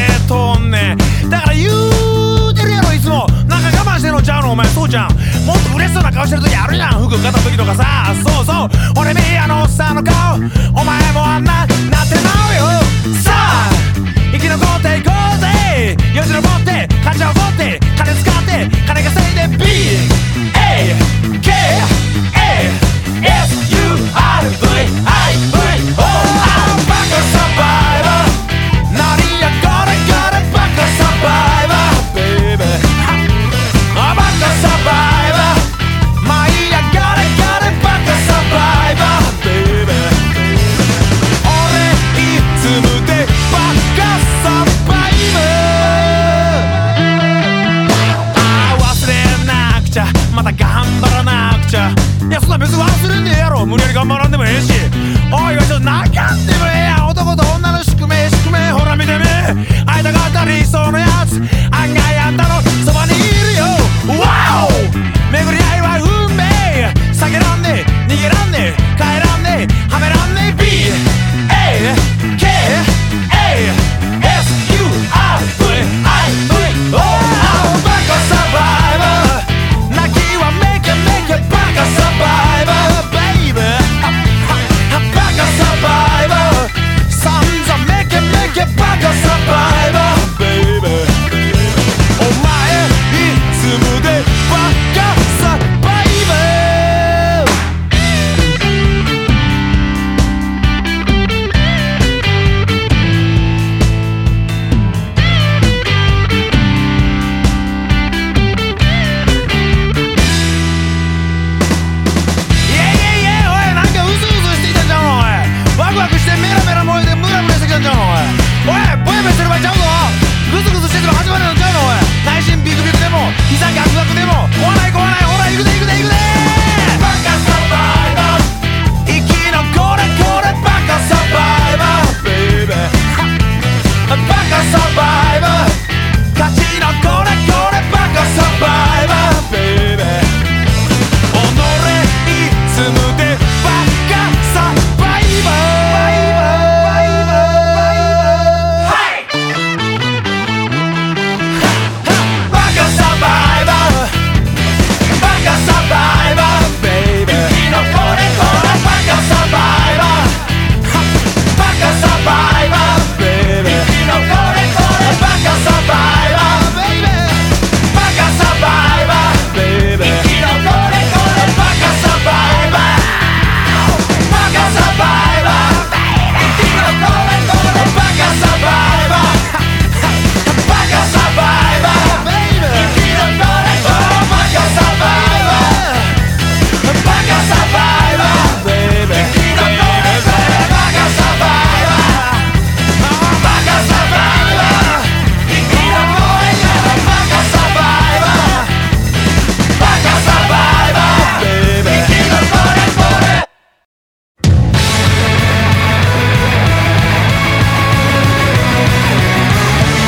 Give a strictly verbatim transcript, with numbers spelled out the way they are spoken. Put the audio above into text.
とんねん。だから言うてるやろいつも。なんか我慢してんのちゃうのお前。そうじゃん、もっと嬉しそうな顔してる時あるやん、服買った時とかさ。そうそう、俺ミヤのおっさんの顔、お前もあんななってまうよ。さあ生き残っていこうぜ、よじ登って勝ち誇って金使って金稼いで ビーエーケーエーエスユーアールブイアイブイオー I'm back a survivor 何やこれこれ back a survivor baby I'm back a survivor まあいいやこれこれ back a survivor baby 俺いつもで back a survivor ああ忘れなくちゃ、また頑張らなくちゃ。いやそんな別に忘れんでええやろ、無理やり頑張らんでもええし。おいおいちょっと泣かんでもええやん、男と女の宿命宿命ほら見てみ、会いたかった理想のやつ案外あんたのそばにいるよ。ワオ巡り合いは運命、避けらんねえ逃げらんねえ帰らんねえはめらんねえ ビーエーケーエーエスユーアールブイアイブイオー I'm back a survivor 泣きは make it make it back a survivor baby back a survivor 散々 make it make it back a survivor baby お前いつもで back a survivor。 いやいやいやおい、なんかうずうずしてきたんちゃうのおい。ワクワクしてメラメラ燃えてムラムラしてきたんちゃうのおい。おいぼやぼやしてる場合ちゃうぞ。グズグズしてても始まりなんちゃうのおい。内心ビクビクでも膝ガクガクでも怖ない怖ない、ほら行くで行くで行くで。バカサバイバー生き残れこれバカサバイバーベイベーバカサバイバー勝ち